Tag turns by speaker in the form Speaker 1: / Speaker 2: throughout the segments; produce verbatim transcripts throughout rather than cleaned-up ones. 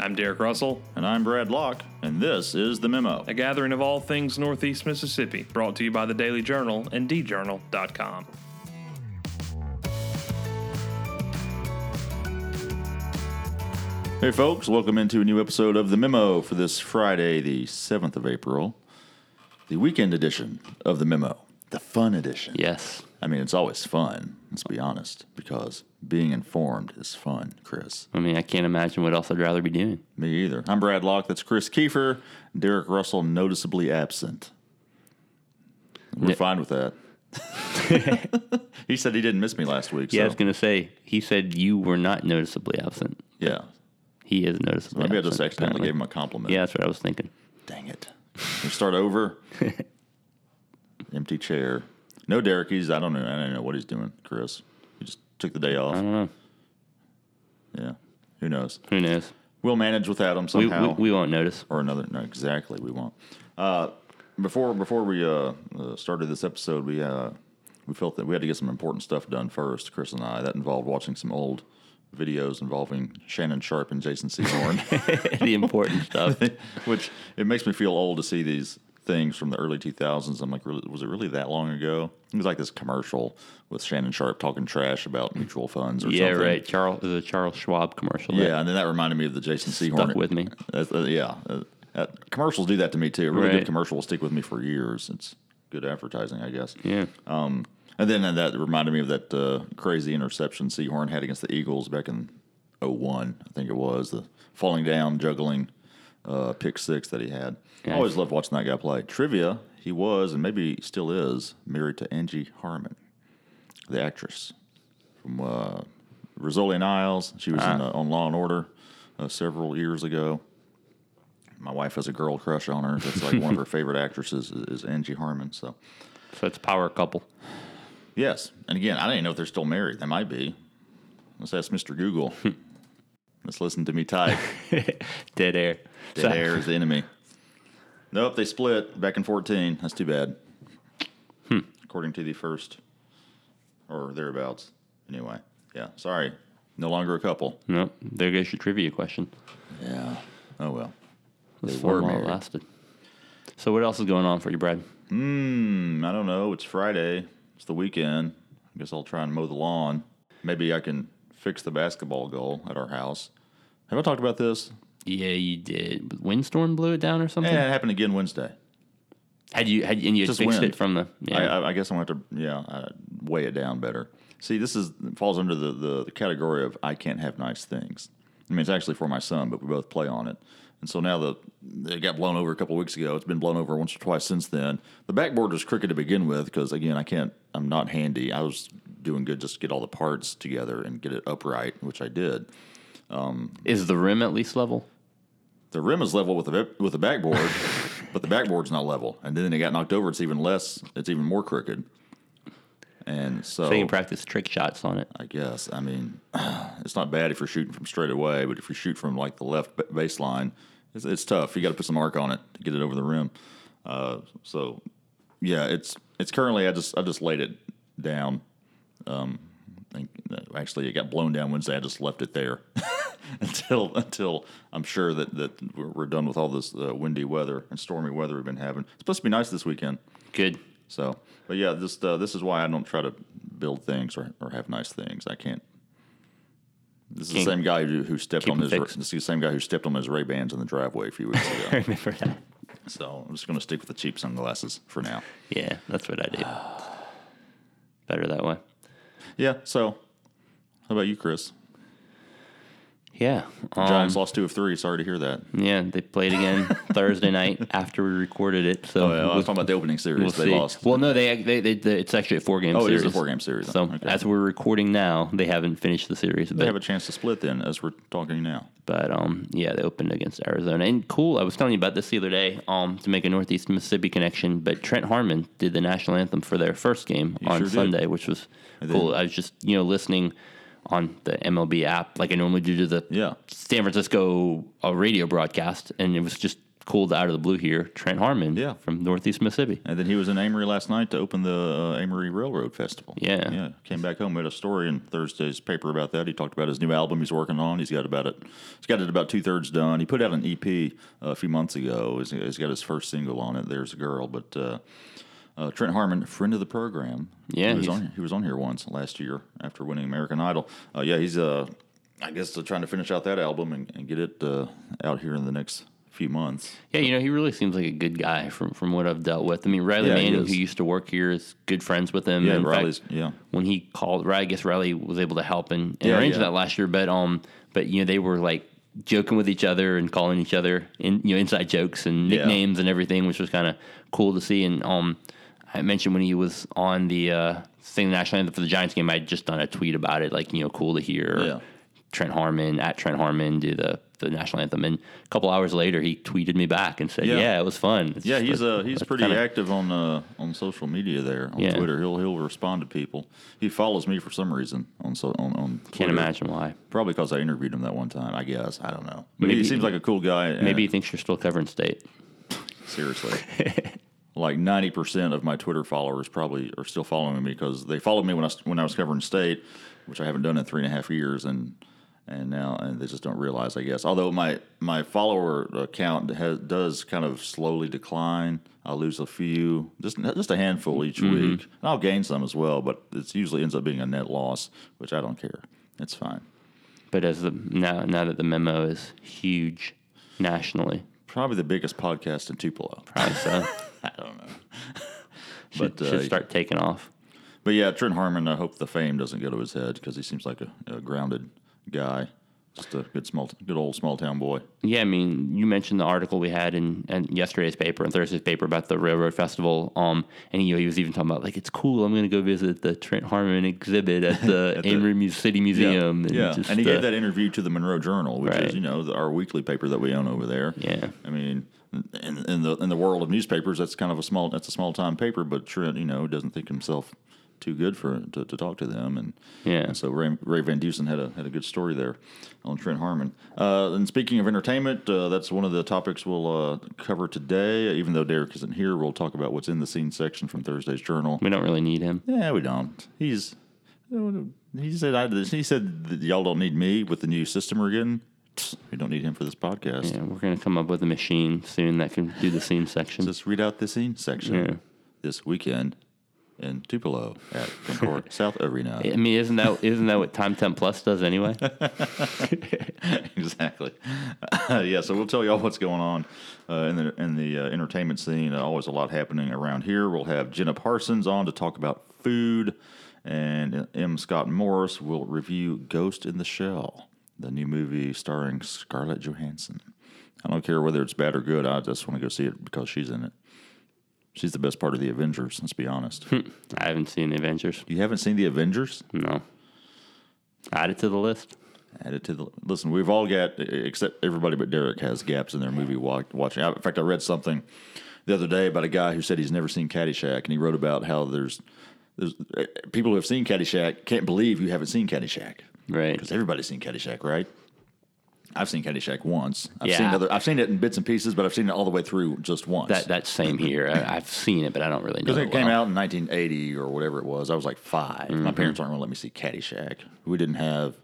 Speaker 1: I'm Derek Russell.
Speaker 2: And I'm Brad Locke, and this is The Memo,
Speaker 1: a gathering of all things Northeast Mississippi, brought to you by the Daily Journal and d journal dot com.
Speaker 2: Hey folks, welcome into a new episode of The Memo for this Friday, the seventh of April, the weekend edition of The Memo, the fun edition.
Speaker 3: Yes.
Speaker 2: I mean, it's always fun, let's be honest, because being informed is fun, Chris.
Speaker 3: I mean, I can't imagine what else I'd rather be doing.
Speaker 2: Me either. I'm Brad Locke, that's Chris Kiefer, Derek Russell noticeably absent. We're
Speaker 3: Yeah.
Speaker 2: fine with that. He said he didn't miss me last week.
Speaker 3: Yeah,
Speaker 2: so.
Speaker 3: I was going to say, he said you were not noticeably absent.
Speaker 2: Yeah.
Speaker 3: He is noticeably
Speaker 2: Maybe I
Speaker 3: absent.
Speaker 2: just accidentally
Speaker 3: apparently.
Speaker 2: gave him a compliment.
Speaker 3: Yeah, that's what I was thinking.
Speaker 2: Dang it. We start over. Empty chair. No Derek. He's, I don't know. I don't know what he's doing, Chris. He just took the day off.
Speaker 3: I don't know.
Speaker 2: Yeah. Who knows?
Speaker 3: Who knows?
Speaker 2: We'll manage without him
Speaker 3: We,
Speaker 2: somehow.
Speaker 3: we, we won't notice.
Speaker 2: or another. No, exactly. We won't. Uh, before before we uh, uh, started this episode, we uh, we felt that we had to get some important stuff done first, Chris and I. That involved watching some old videos involving Shannon Sharpe and Jason Sehorn.
Speaker 3: The important stuff.
Speaker 2: Which, it makes me feel old to see these things from the early two thousands. I'm like, really, was it really that long ago? It was like this commercial with Shannon Sharpe talking trash about mutual funds or
Speaker 3: Yeah,
Speaker 2: something.
Speaker 3: right. Charles, the Charles Schwab commercial.
Speaker 2: Yeah, and then that reminded me of the Jason Sehorn.
Speaker 3: Stuck with me.
Speaker 2: Uh, uh, yeah. Uh, uh, commercials do that to me, too. A really
Speaker 3: Right.
Speaker 2: good commercial will stick with me for years. It's good advertising, I guess.
Speaker 3: Yeah.
Speaker 2: Um, and then uh, that reminded me of that uh, crazy interception Sehorn had against the Eagles back in oh one, I think it was. The falling down, juggling uh, pick six that he had.
Speaker 3: Yeah.
Speaker 2: I always loved watching that guy play. Trivia, he was, and maybe still is, married to Angie Harmon, the actress from uh, Rizzoli and Isles. She was
Speaker 3: Ah.
Speaker 2: in, uh, on Law and Order uh, several years ago. My wife has a girl crush on her. That's like one of her favorite actresses is, is Angie Harmon. So,
Speaker 3: So it's a power couple.
Speaker 2: yes. And again, I don't even know if they're still married. They might be. Let's ask Mister Google. Let's listen to me type.
Speaker 3: Dead air.
Speaker 2: Dead
Speaker 3: So-
Speaker 2: air is the enemy. Nope, they split back in fourteen. That's too bad.
Speaker 3: Hmm.
Speaker 2: According to the first, or thereabouts. Anyway, yeah, sorry. No longer a couple.
Speaker 3: No, there goes your trivia question.
Speaker 2: Yeah. Oh, well.
Speaker 3: This
Speaker 2: They were
Speaker 3: one while it
Speaker 2: married.
Speaker 3: lasted. So what else is going on for you, Brad?
Speaker 2: Hmm, I don't know. It's Friday. It's the weekend. I guess I'll try and mow the lawn. Maybe I can fix the basketball goal at our house. Have I talked about this?
Speaker 3: Yeah, you did. Windstorm blew it down or something?
Speaker 2: Yeah, it happened again Wednesday.
Speaker 3: Had you had and you had
Speaker 2: Just
Speaker 3: fixed
Speaker 2: wind.
Speaker 3: it from the yeah.
Speaker 2: I, I, I guess I'm going to have to, yeah, uh, weigh it down better. See, this is falls under the, the, the category of I can't have nice things. I mean, it's actually for my son, but we both play on it. And so now the it got blown over a couple of weeks ago. It's been blown over once or twice since then. The backboard was crooked to begin with because, again, I can't, I'm not handy. I was doing good just to get all the parts together and get it upright, which I did.
Speaker 3: Is the rim at least level?
Speaker 2: The rim is level with the with the backboard, but the backboard's not level. And then it got knocked over. It's even less. It's even more crooked. And so,
Speaker 3: So you can practice trick shots on it.
Speaker 2: I guess. I mean, it's not bad if you're shooting from straight away, but if you shoot from like the left ba- baseline, it's, it's tough. You got to put some arc on it to get it over the rim. Uh, so, yeah, it's it's currently. I just I just laid it down. Um, I think, uh, actually, it got blown down Wednesday. I just left it there until until I'm sure that that we're, we're done with all this uh, windy weather and stormy weather we've been having. It's supposed to be nice this weekend.
Speaker 3: Good.
Speaker 2: So, but yeah, this uh, this is why I don't try to build things or, or have nice things. I can't. This is
Speaker 3: Can't
Speaker 2: the same guy who, who stepped
Speaker 3: keep
Speaker 2: on
Speaker 3: them
Speaker 2: his.
Speaker 3: fixed.
Speaker 2: This is the same guy who stepped on his Ray Bans in the driveway a few weeks
Speaker 3: I
Speaker 2: ago.
Speaker 3: remember that.
Speaker 2: So I'm just going to stick with the cheap sunglasses for now.
Speaker 3: Yeah, that's what I do. Better that way.
Speaker 2: Yeah. So, how about you, Chris?
Speaker 3: Yeah. Um,
Speaker 2: Giants lost two of three. Sorry to hear that.
Speaker 3: Yeah, they played again Thursday night after we recorded it. So
Speaker 2: Oh, yeah, I was
Speaker 3: we'll-
Speaker 2: talking about the opening series.
Speaker 3: we'll
Speaker 2: they
Speaker 3: see.
Speaker 2: lost.
Speaker 3: Well, no, they, they, they, they it's actually a four game
Speaker 2: Oh, it
Speaker 3: series.
Speaker 2: is a four-game series.
Speaker 3: So
Speaker 2: Okay.
Speaker 3: as we're recording now, they haven't finished the series.
Speaker 2: They
Speaker 3: But,
Speaker 2: have a chance to split then, as we're talking now.
Speaker 3: but um, yeah, they opened against Arizona. And cool, I was telling you about this the other day um, to make a Northeast Mississippi connection. But Trent Harmon did the national anthem for their first game
Speaker 2: He
Speaker 3: on
Speaker 2: sure did.
Speaker 3: Sunday, which was
Speaker 2: And
Speaker 3: cool.
Speaker 2: then-
Speaker 3: I was just you know listening on the M L B app like I normally do to the
Speaker 2: Yeah.
Speaker 3: San Francisco uh, radio broadcast, and it was just cool out of the blue here, Trent Harmon
Speaker 2: Yeah.
Speaker 3: from Northeast Mississippi.
Speaker 2: And then he was in Amory last night to open the uh, Amory Railroad Festival.
Speaker 3: Yeah.
Speaker 2: Yeah. Came back home, made a story in Thursday's paper about that. He talked about his new album he's working on. He's got about it. He's got it about two thirds done. He put out an E P uh, a few months ago. He's, he's got his first single on it. There's a Girl. But uh, uh, Trent Harmon, friend of the program.
Speaker 3: Yeah,
Speaker 2: he was
Speaker 3: he's-
Speaker 2: on. He was on here once last year after winning American Idol. Uh, yeah, he's uh, I guess uh, trying to finish out that album and, and get it uh, out here in the next few months.
Speaker 3: Yeah, you know, he really seems like a good guy from, from what I've dealt with. I mean, Riley
Speaker 2: Yeah, he
Speaker 3: Manning,
Speaker 2: is.
Speaker 3: who used to work here, is good friends with him.
Speaker 2: Yeah,
Speaker 3: In
Speaker 2: Riley's.
Speaker 3: fact,
Speaker 2: yeah.
Speaker 3: when he called, I guess Riley was able to help and, and
Speaker 2: Yeah,
Speaker 3: arrange
Speaker 2: yeah.
Speaker 3: that last year. But um, but you know, they were like joking with each other and calling each other in you know inside jokes and
Speaker 2: Yeah.
Speaker 3: nicknames and everything, which was kind of cool to see. And um, I mentioned when he was on the uh, singing the national anthem for the Giants game, I had just done a tweet about it, like you know, cool to hear
Speaker 2: Yeah.
Speaker 3: Trent Harmon at Trent Harmon do the. the national anthem, and a couple hours later he tweeted me back and said,
Speaker 2: Yeah.
Speaker 3: "Yeah, it was fun." It's
Speaker 2: Yeah,
Speaker 3: just
Speaker 2: he's
Speaker 3: a-
Speaker 2: uh, he's
Speaker 3: a
Speaker 2: pretty
Speaker 3: kinda-
Speaker 2: active on uh, on social media there on
Speaker 3: Yeah.
Speaker 2: Twitter. He'll he'll respond to people. He follows me for some reason on so on, on Twitter.
Speaker 3: Can't imagine why.
Speaker 2: Probably because I interviewed him that one time. I guess I don't know. But
Speaker 3: Maybe-
Speaker 2: he seems like a cool guy. and-
Speaker 3: Maybe he thinks you're still covering state.
Speaker 2: seriously. Like ninety percent of my Twitter followers probably are still following me because they followed me when I was- when I was covering state, which I haven't done in three and a half years, and and now and they just don't realize, I guess. Although my my follower count has, does kind of slowly decline. I lose a few, just just a handful each
Speaker 3: Mm-hmm.
Speaker 2: week. And I'll gain some as well, but it usually ends up being a net loss, which I don't care. It's fine.
Speaker 3: But as the now now that the memo is huge nationally,
Speaker 2: Probably the biggest podcast in Tupelo.
Speaker 3: probably so.
Speaker 2: I don't know.
Speaker 3: should,
Speaker 2: But, uh,
Speaker 3: should start taking off.
Speaker 2: But yeah, Trent Harmon, I hope the fame doesn't go to his head because he seems like a, a grounded guy. Just a good small, good old small town boy.
Speaker 3: Yeah, I mean, you mentioned the article we had in, in yesterday's paper and Thursday's paper about the Railroad Festival. Um, and you know, he was even talking about like it's cool. I'm going to go visit the Trent Harmon exhibit at the
Speaker 2: At the-
Speaker 3: Amory Mu- City Museum.
Speaker 2: yeah,
Speaker 3: And, just,
Speaker 2: and he
Speaker 3: uh,
Speaker 2: gave that interview to the Monroe Journal, which
Speaker 3: Right.
Speaker 2: is you know the, our weekly paper that we own over there.
Speaker 3: Yeah.
Speaker 2: I mean, in, in the in the world of newspapers, that's kind of a small that's a small time paper, but Trent, you know, doesn't think himself too good for to, to talk to them, and
Speaker 3: Yeah.
Speaker 2: and so Ray, Ray Van Dusen had a had a good story there on Trent Harmon. Uh, and speaking of entertainment, uh, that's one of the topics we'll uh, cover today. Even though Derek isn't here, we'll talk about what's in the scene section from Thursday's Journal.
Speaker 3: We don't really need him.
Speaker 2: Yeah, we don't. He's he said I he said that y'all don't need me with the new system we're getting. We don't need him for this podcast.
Speaker 3: Yeah, we're going to come up with a machine soon that can do the scene section.
Speaker 2: Just read out the scene section
Speaker 3: Yeah.
Speaker 2: this weekend in Tupelo at Concord South Arena.
Speaker 3: I mean, isn't that isn't that what Time Temp Plus does anyway?
Speaker 2: Exactly. Yeah, so we'll tell you all what's going on uh, in the in the uh, entertainment scene. Uh, always a lot happening around here. We'll have Jenna Parsons on to talk about food, and M. Scott Morris will review Ghost in the Shell, the new movie starring Scarlett Johansson. I don't care whether it's bad or good. I just want to go see it because she's in it. She's the best part of the Avengers, let's be honest.
Speaker 3: I haven't seen the Avengers.
Speaker 2: You haven't seen the Avengers?
Speaker 3: No. Add it to the list.
Speaker 2: Add it to the listen. We've all got, except everybody but Derek has gaps in their movie wa- watching. In fact, I read something the other day about a guy who said he's never seen Caddyshack, and he wrote about how there's there's people who have seen Caddyshack can't believe you haven't seen Caddyshack
Speaker 3: Right.
Speaker 2: because everybody's seen Caddyshack, right? I've seen Caddyshack once. I've
Speaker 3: Yeah.
Speaker 2: seen other. I've seen it in bits and pieces, but I've seen it all the way through just once.
Speaker 3: That that's same here. I, I've seen it, but I don't really know.
Speaker 2: Because it
Speaker 3: it
Speaker 2: came
Speaker 3: well.
Speaker 2: out in nineteen eighty or whatever it was. I was like five.
Speaker 3: Mm-hmm.
Speaker 2: My parents aren't going to let me see Caddyshack. We didn't have,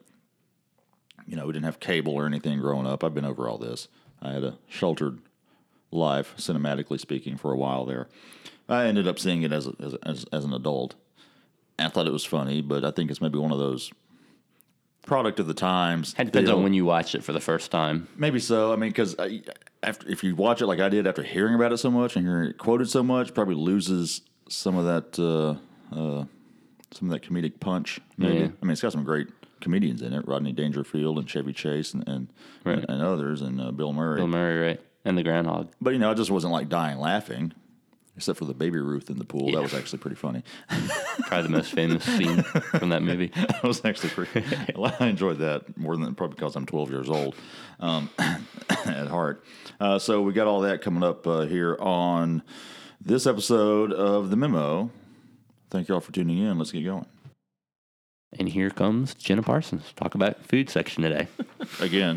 Speaker 2: you know, we didn't have cable or anything growing up. I've been over all this. I had a sheltered life, cinematically speaking, for a while there. I ended up seeing it as a, as, as as an adult. I thought it was funny, but I think it's maybe one of those product of the times.
Speaker 3: It depends
Speaker 2: deal.
Speaker 3: on when you watched it for the first time.
Speaker 2: Maybe so. I mean, because after if you watch it like I did after hearing about it so much and hearing it quoted so much, probably loses some of that uh, uh, some of that comedic punch. Maybe.
Speaker 3: Yeah.
Speaker 2: I mean, it's got some great comedians in it: Rodney Dangerfield and Chevy Chase and and,
Speaker 3: Right.
Speaker 2: and, and others, and uh, Bill Murray.
Speaker 3: Bill Murray, right? And the groundhog.
Speaker 2: But you know, I just wasn't like dying laughing, except for the Baby Ruth in the pool. That was actually pretty funny.
Speaker 3: Probably the most famous scene from that movie.
Speaker 2: That was actually pretty. I enjoyed that more than probably because I'm twelve years old um, at heart. Uh, so we got all that coming up uh, here on this episode of The Memo. Thank you all for tuning in. Let's get going.
Speaker 3: And here comes Jenna Parsons. Talk about food section today.
Speaker 2: Again,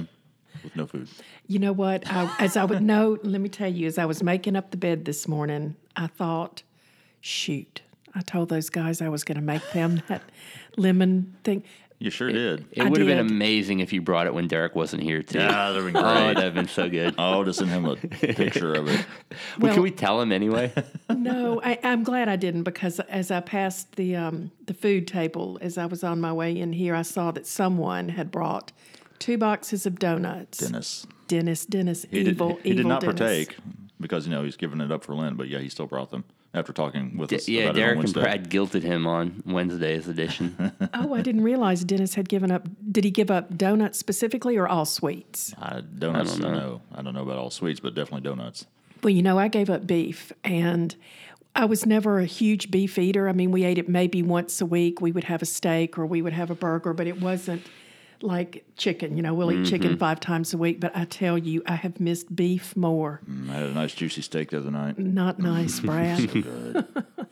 Speaker 2: with no food.
Speaker 4: You know what? I, as I would know, let me tell you, as I was making up the bed this morning, I thought, shoot, I told those guys I was going to make them that lemon thing.
Speaker 2: You sure did.
Speaker 3: It
Speaker 4: I
Speaker 3: would have been
Speaker 4: did.
Speaker 3: amazing if you brought it when Derek wasn't here, too.
Speaker 2: Yeah, that'd have been
Speaker 3: Oh,
Speaker 2: great.
Speaker 3: that'd have been so good.
Speaker 2: I'll just send him a picture of it.
Speaker 3: well,
Speaker 4: Well-
Speaker 3: can we tell him anyway?
Speaker 4: No, I, I'm glad I didn't because as I passed the um, the food table, as I was on my way in here, I saw that someone had brought two boxes of donuts.
Speaker 2: Dennis.
Speaker 4: Dennis, Dennis,
Speaker 2: He
Speaker 4: evil,
Speaker 2: did, he
Speaker 4: evil
Speaker 2: did not
Speaker 4: Dennis.
Speaker 2: partake because, you know, he's giving it up for Lent, but yeah, he still brought them after talking with us
Speaker 3: yeah,
Speaker 2: about
Speaker 3: Derek
Speaker 2: it on
Speaker 3: and
Speaker 2: Wednesday.
Speaker 3: Brad guilted him on Wednesday's edition.
Speaker 4: Oh, I didn't realize Dennis had given up. Did he give up donuts specifically or all sweets?
Speaker 2: I, donuts,
Speaker 3: I
Speaker 2: I
Speaker 3: don't
Speaker 2: don't
Speaker 3: know.
Speaker 2: know. I don't know about all sweets, but definitely donuts.
Speaker 4: Well, you know, I gave up beef, and I was never a huge beef eater. I mean, we ate it maybe once a week. We would have a steak or we would have a burger, but it wasn't like chicken. You know, we'll eat chicken five times a week, but I tell you, I have missed beef more.
Speaker 2: Mm, I had a nice juicy steak the other night.
Speaker 4: Not nice, Brad.
Speaker 2: Good.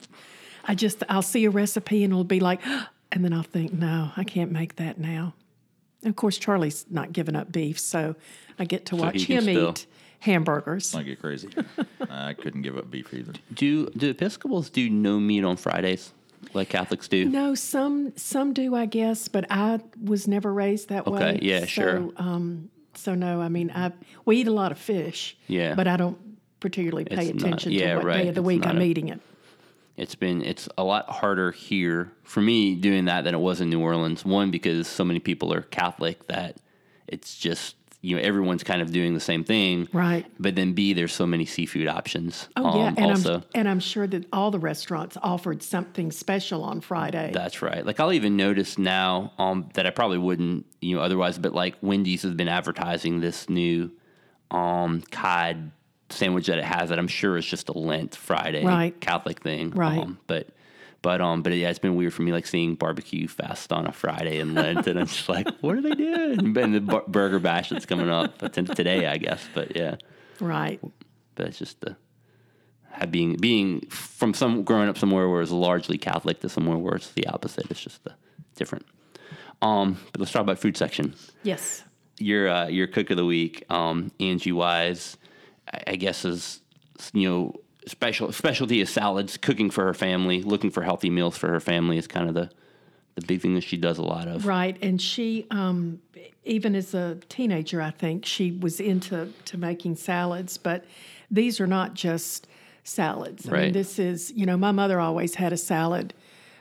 Speaker 4: I just, I'll see a recipe and it'll be like, and then I'll think, no, I can't make that now. And of course, Charlie's not giving up beef, so I get to watch
Speaker 3: he can
Speaker 4: him
Speaker 3: still-
Speaker 4: eat hamburgers.
Speaker 2: I get crazy. I couldn't give up beef either.
Speaker 3: do do Episcopals do no meat on Fridays like Catholics do?
Speaker 4: No, some some do, I guess, but I was never raised that way.
Speaker 3: Okay, yeah,
Speaker 4: so,
Speaker 3: sure.
Speaker 4: Um, so no, I mean, I we eat a lot of fish.
Speaker 3: Yeah.
Speaker 4: but I don't particularly pay
Speaker 3: It's not-
Speaker 4: attention
Speaker 3: yeah,
Speaker 4: to what
Speaker 3: right.
Speaker 4: day of the
Speaker 3: It's
Speaker 4: week
Speaker 3: not
Speaker 4: I'm
Speaker 3: a-
Speaker 4: eating it.
Speaker 3: It's been it's a lot harder here for me doing that than it was in New Orleans. One, because so many people are Catholic that it's just, you know, everyone's kind of doing the same thing.
Speaker 4: Right.
Speaker 3: But then B, there's so many seafood options.
Speaker 4: Oh yeah,
Speaker 3: um,
Speaker 4: and
Speaker 3: also.
Speaker 4: I'm and I'm sure that all the restaurants offered something special on Friday.
Speaker 3: That's right. Like I'll even notice now um, that I probably wouldn't, you know, otherwise. But like Wendy's has been advertising this new um, cod sandwich that it has that I'm sure is just a Lent Friday
Speaker 4: Right.
Speaker 3: Catholic thing.
Speaker 4: Right.
Speaker 3: Um, but but um but yeah, it's been weird for me like seeing barbecue fest on a Friday in Lent, and I'm just like, what are they doing? And the bur- burger bash that's coming up but t- today, I guess. But yeah,
Speaker 4: Right.
Speaker 3: but it's just the. Have being being from some growing up somewhere where it's largely Catholic to somewhere where it's the opposite. It's just the different. Um, but let's talk about food section.
Speaker 4: Yes.
Speaker 3: Your uh, your cook of the week, um, Angie Wise, I, I guess is you know special specialty is salads. Cooking for her family, looking for healthy meals for her family is kind of the the big thing that she does a lot of.
Speaker 4: Right, and she, um, even as a teenager, I think she was into to making salads. But these are not just salads. I mean,
Speaker 3: Right.
Speaker 4: this is, you know, my mother always had a salad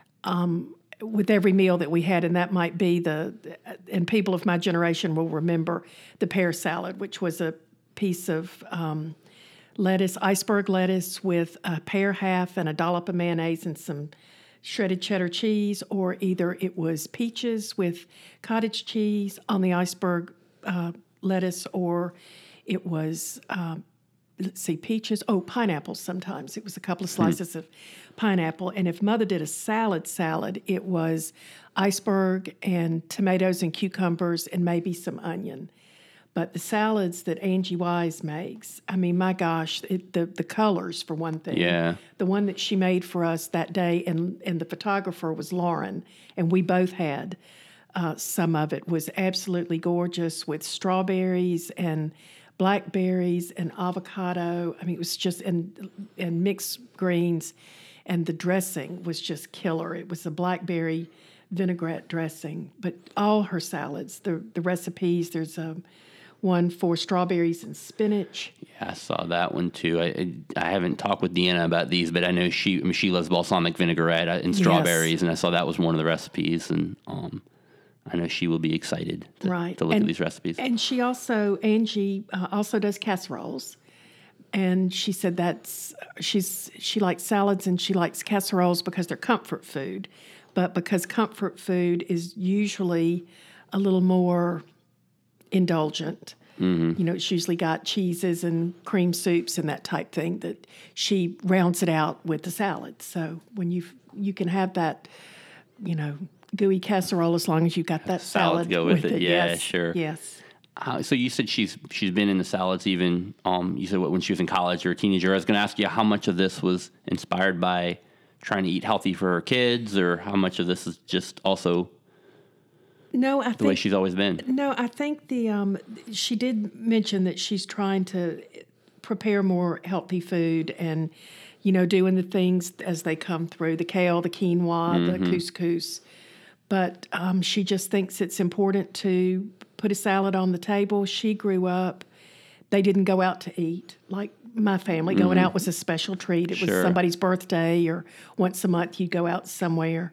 Speaker 4: um, with every meal that we had, and that might be the. And people of my generation will remember the pear salad, which was a piece of um, lettuce, iceberg lettuce with a pear half and a dollop of mayonnaise and some shredded cheddar cheese, or either it was peaches with cottage cheese on the iceberg uh, lettuce, or it was, um, let's see, peaches, oh, pineapples sometimes. It was a couple of slices of pineapple. And if Mother did a salad salad, it was iceberg and tomatoes and cucumbers and maybe some onion. But the salads that Angie Wise makes, I mean, my gosh, it, the the colors for one thing.
Speaker 3: Yeah.
Speaker 4: The one that she made for us that day, and and the photographer was Lauren, and we both had uh, some of it. Was absolutely gorgeous with strawberries and blackberries and avocado. I mean, it was just and and mixed greens, and the dressing was just killer. It was a blackberry vinaigrette dressing, but all her salads, the the recipes. There's a one for strawberries and spinach.
Speaker 3: Yeah, I saw that one too. I I, I haven't talked with Deanna about these, but I know she I mean, she loves balsamic vinaigrette and strawberries, and I saw that was one of the recipes, and um, I know she will be excited to,
Speaker 4: Right.
Speaker 3: to look
Speaker 4: and,
Speaker 3: at these recipes.
Speaker 4: And she also, Angie uh, also does casseroles. And she said that's, she's she likes salads and she likes casseroles because they're comfort food. But because comfort food is usually a little more indulgent.
Speaker 3: Mm-hmm.
Speaker 4: You know, it's usually got cheeses and cream soups and that type thing that she rounds it out with the salad. So when you you can have that, you know, gooey casserole as long as you got that
Speaker 3: Salad
Speaker 4: salad
Speaker 3: go with it. Yeah,
Speaker 4: Yes.
Speaker 3: sure.
Speaker 4: Yes.
Speaker 3: Uh, so you said she's she's been into salads even. Um, you said what, when she was in college or a teenager. I was going to ask you how much of this was inspired by trying to eat healthy for her kids, or how much of this is just also
Speaker 4: No, I
Speaker 3: the way
Speaker 4: think
Speaker 3: she's always been.
Speaker 4: no, I think the um, she did mention that she's trying to prepare more healthy food and, you know, doing the things as they come through, the kale, the quinoa,
Speaker 3: Mm-hmm.
Speaker 4: the couscous. But um, she just thinks it's important to put a salad on the table. She grew up, they didn't go out to eat. Like my family, going out was a special treat. It was
Speaker 3: Sure.
Speaker 4: somebody's birthday, or once a month you'd go out somewhere.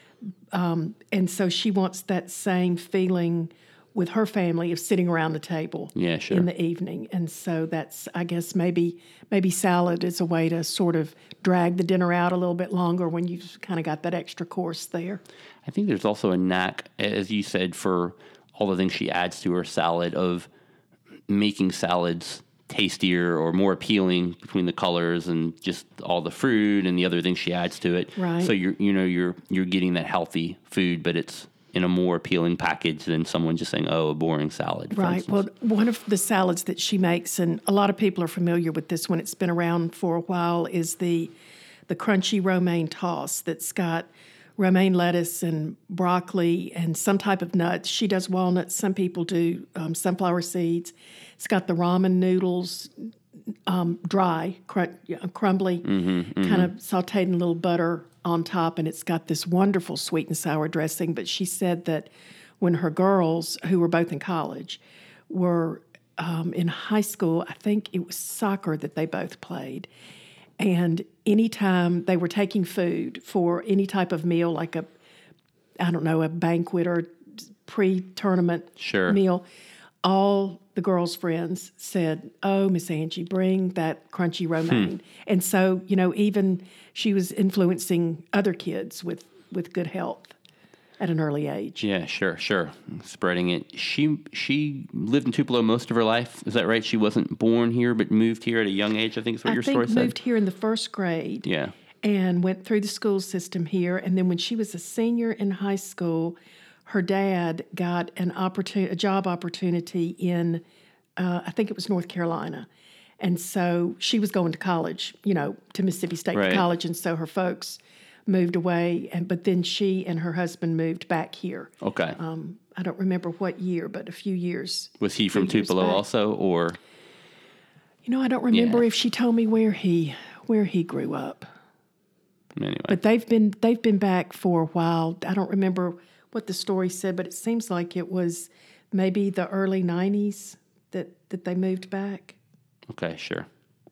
Speaker 4: Um, and so she wants that same feeling with her family of sitting around the table
Speaker 3: Yeah, sure.
Speaker 4: in the evening. And so that's, I guess, maybe maybe salad is a way to sort of drag the dinner out a little bit longer when you've kind of got that extra course there.
Speaker 3: I think there's also a knack, as you said, for all the things she adds to her salad of making salads tastier or more appealing between the colors and just all the fruit and the other things she adds to it.
Speaker 4: Right.
Speaker 3: So you're you know you're you're getting that healthy food, but it's in a more appealing package than someone just saying, "Oh, a boring salad." For
Speaker 4: Right.
Speaker 3: instance.
Speaker 4: Well, one of the salads that she makes, and a lot of people are familiar with this one, it's been around for a while, is the the crunchy romaine toss that's got romaine lettuce and broccoli and some type of nuts. She does walnuts. Some people do um, sunflower seeds. It's got the ramen noodles, um, dry, cr- crumbly, kind of sauteed in a little butter on top, and it's got this wonderful sweet and sour dressing. But she said that when her girls, who were both in college, were um, in high school, I think it was soccer that they both played. And anytime they were taking food for any type of meal, like a, I don't know, a banquet or pre-tournament
Speaker 3: Sure.
Speaker 4: meal, all the girls' friends said, "Oh, Miss Angie, bring that crunchy romaine." And so, you know, even she was influencing other kids with, with good health at an early age.
Speaker 3: Yeah, sure, sure. Spreading it. She she lived in Tupelo most of her life. Is that right? She wasn't born here, but moved here at a young age. I think is what
Speaker 4: I
Speaker 3: your
Speaker 4: think
Speaker 3: story said.
Speaker 4: moved here in the first grade.
Speaker 3: Yeah.
Speaker 4: And went through the school system here. And then when she was a senior in high school, her dad got an opportunity, a job opportunity in, uh, I think it was North Carolina. And so she was going to college, you know, to Mississippi State
Speaker 3: Right.
Speaker 4: College. And so her folks moved away. And but then she and her husband moved back here.
Speaker 3: Okay.
Speaker 4: Um, I don't remember what year, but a few years.
Speaker 3: Was he from
Speaker 4: few years
Speaker 3: Tupelo
Speaker 4: back.
Speaker 3: also, or?
Speaker 4: You know, I don't remember
Speaker 3: Yeah.
Speaker 4: if she told me where he where he grew up.
Speaker 3: Anyway.
Speaker 4: But they've been they've been back for a while. I don't remember what the story said, but it seems like it was maybe the early nineties that, that they moved back.
Speaker 3: Okay, sure.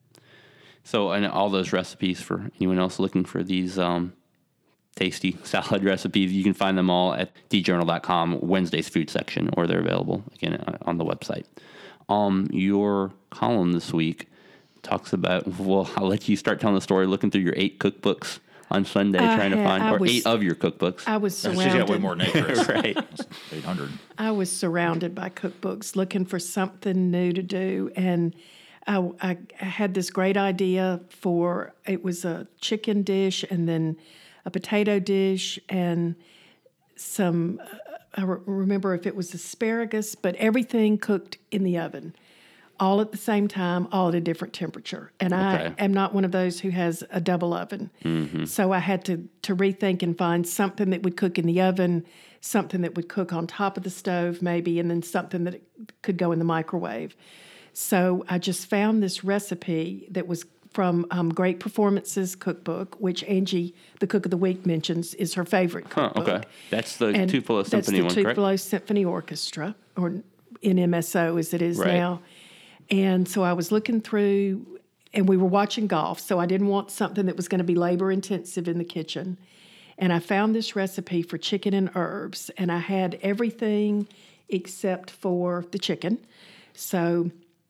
Speaker 3: So, and all those recipes for anyone else looking for these um, tasty salad recipes, you can find them all at d journal dot com, Wednesday's food section, or they're available, again, on the website. Um, your column this week talks about, well, I'll let you start telling the story, looking through your eight cookbooks on Sunday,
Speaker 4: I
Speaker 3: trying to
Speaker 4: had-
Speaker 3: find,
Speaker 4: I
Speaker 3: or
Speaker 4: was-
Speaker 3: eight of your cookbooks.
Speaker 4: I was
Speaker 2: She's got way
Speaker 4: surrounded.
Speaker 2: more than eight, Chris.
Speaker 3: right.
Speaker 2: eight hundred.
Speaker 4: I was surrounded by cookbooks, looking for something new to do, and I, I, I had this great idea for it was a chicken dish, and then a potato dish, and some. Uh, I re- remember if it was asparagus, but everything cooked in the oven, all at the same time, all at a different temperature. And
Speaker 3: Okay.
Speaker 4: I am not one of those who has a double oven. So I had to, to rethink and find something that would cook in the oven, something that would cook on top of the stove maybe, and then something that could go in the microwave. So I just found this recipe that was from um, Great Performances Cookbook, which Angie, the Cook of the Week, mentions is her favorite
Speaker 3: Huh,
Speaker 4: cookbook.
Speaker 3: okay. That's the
Speaker 4: And
Speaker 3: Tupelo Symphony one,
Speaker 4: That's the
Speaker 3: correct?
Speaker 4: Tupelo Symphony Orchestra, or N M S O as it is
Speaker 3: Right.
Speaker 4: now. And so I was looking through, and we were watching golf, so I didn't want something that was going to be labor intensive in the kitchen. And I found this recipe for chicken and herbs, and I had everything except for the chicken. So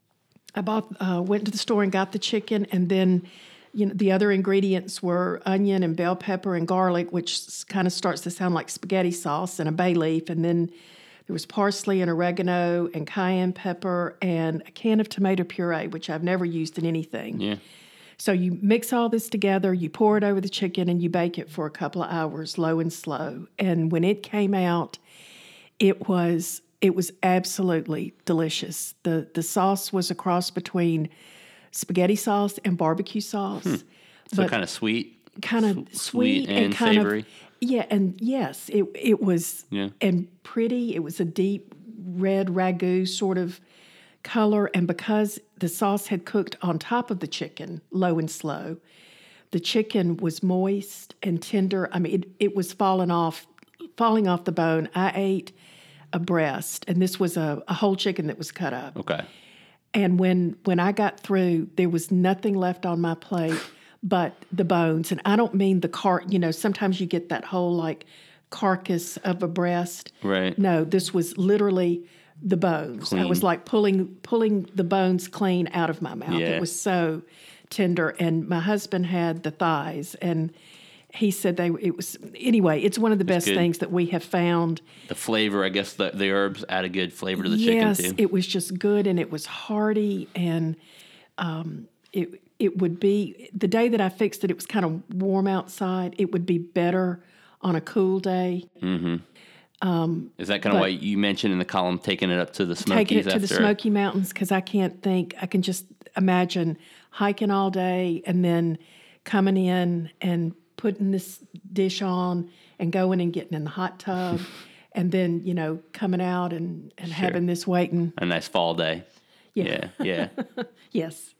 Speaker 4: I bought, uh, went to the store and got the chicken, and then, you know, the other ingredients were onion and bell pepper and garlic, which kind of starts to sound like spaghetti sauce, and a bay leaf, and then there was parsley and oregano and cayenne pepper and a can of tomato puree, which I've never used in anything.
Speaker 3: Yeah.
Speaker 4: So you mix all this together, you pour it over the chicken, and you bake it for a couple of hours, low and slow. And when it came out, it was it was absolutely delicious. The the sauce was a cross between spaghetti sauce and barbecue sauce.
Speaker 3: So
Speaker 4: But
Speaker 3: kind of sweet.
Speaker 4: kind of
Speaker 3: Sweet
Speaker 4: sweet,
Speaker 3: and
Speaker 4: kind
Speaker 3: savory.
Speaker 4: of yeah, and yes, it it was
Speaker 3: Yeah.
Speaker 4: and pretty. It was a deep red ragu sort of color, and because the sauce had cooked on top of the chicken, low and slow, the chicken was moist and tender. I mean, it, it was falling off, falling off the bone. I ate a breast, and this was a, a whole chicken that was cut up.
Speaker 3: Okay.
Speaker 4: And when when I got through, there was nothing left on my plate but the bones. And I don't mean the car. You know, sometimes you get that whole like carcass of a breast.
Speaker 3: Right.
Speaker 4: No, this was literally the bones. I was
Speaker 3: Clean.
Speaker 4: like pulling pulling the bones clean out of my mouth.
Speaker 3: Yeah.
Speaker 4: It was so tender. And my husband had the thighs, and he said they it was anyway. It's one of the best
Speaker 3: good.
Speaker 4: things that we have found.
Speaker 3: The flavor, I guess the, the herbs add a good flavor to the
Speaker 4: Yes,
Speaker 3: chicken too.
Speaker 4: it was just good, and it was hearty, and um, it it would be the day that I fixed it. It was kind of warm outside. It would be better on a cool day.
Speaker 3: Is that kind of
Speaker 4: but-
Speaker 3: why you mentioned in the column taking it up to the Smokies
Speaker 4: Taking it to
Speaker 3: after?
Speaker 4: the Smoky Mountains, because I can't think. I can just imagine hiking all day and then coming in and putting this dish on and going and getting in the hot tub, and then you know coming out and and having this waiting.
Speaker 3: A nice fall day.
Speaker 4: Yeah.
Speaker 3: Yeah, yeah.
Speaker 4: Yes.